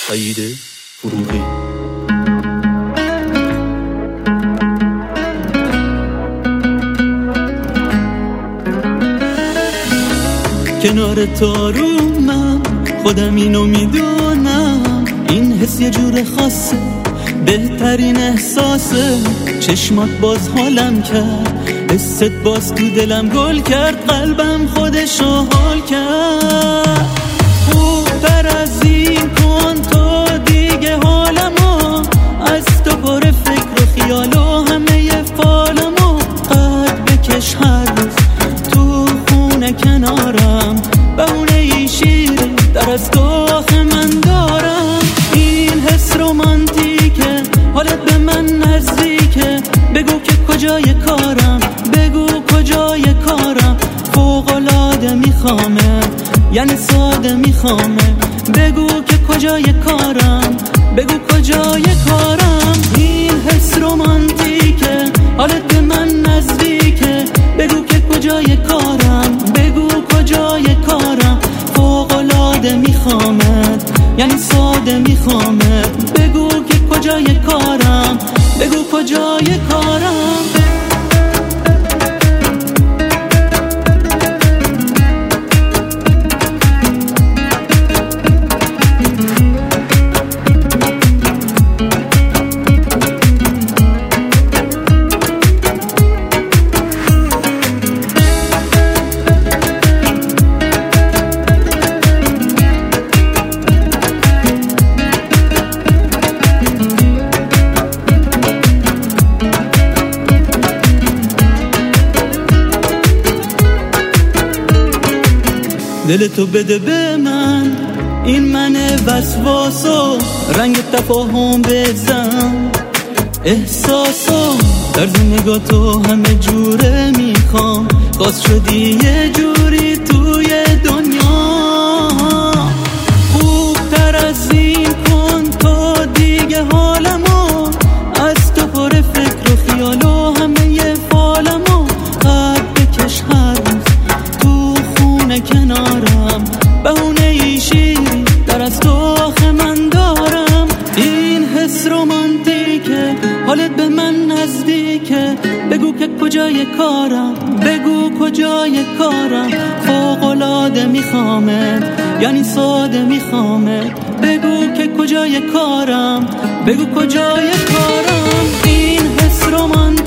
سعید فروغی. کنار تو رو من خودم اینو میدونم، این حس یه جور خاصه، بهترین احساسه. چشمات باز حالم کرد، حست باز تو دلم گل کرد، قلبم خودشو حال کرد. خوبتر از این کن تو دیگه حالمو، از تو پر فکر و خیال و همه فالمو. قد بکش هر روز تو خونه کنارم، بهونه ای شیره در از تو آخه من دارم. این حس رومانتیکه، حالت به من نزدیکه، بگو که کجای کارم، بگو کجای کارم. فوق‌العاده میخوامه یعنی ساده میخوامه، بگو که کجای کارم، بگو کجای کارم. این حس رومانتیکه، حالت به من نزدیکه، بگو که کجای کارم، بگو کجای کارم. فوق‌العاده میخوامه یعنی ساده میخوامه، بگو که کجای کارم، بگو کجای کارم. دل تو بده به من، این من وسواسو، رنگ تفاهم بزن احساسو. طرز نگاه تو همه جوره میخوام، باز شدی یه جوری توی دنیا. خوبتر از این کن تو دیگه حالمو، از تو پر فکر و خیال و همه فالمو. قد بکش هر روز تو خونه کنارم، بهونه ای شیری در از تو آخه من دارم. این حس رومانتیکه، حالت به من نزدیکه، بگو که کجای کارم، بگو کجای کارم. فوق‌العاده میخوامه یعنی ساده میخوامه، بگو که کجای کارم، بگو کجای کارم. این حس رومانتیکه،